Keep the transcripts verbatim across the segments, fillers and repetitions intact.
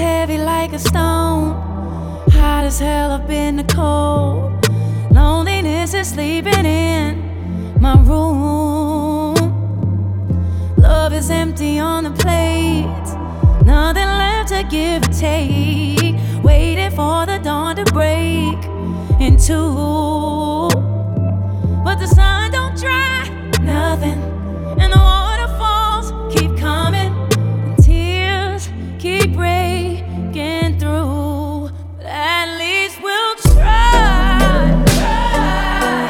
heavy like a stone. Hot as hell up in the cold. Loneliness is sleeping in my room. Love is empty on the plate. Nothing left to give or take. Waiting for the dawn to break into. But the sun don't dry nothing, and the waterfalls keep coming, and tears keep breaking through. But at least we'll try, try,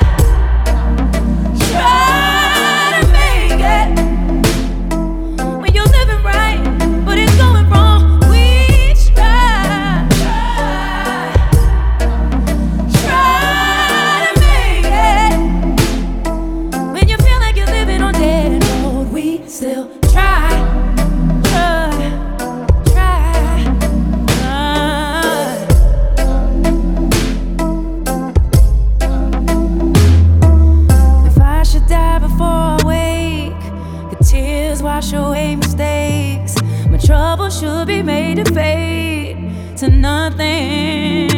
try to make it. When you're living right, but it's going wrong, we try, try, try to make it. When you feel like you're living on dead end road, we still try, try, try, try. If I should die before I wake, could tears wash away mistakes? My trouble should be made to fade to nothing.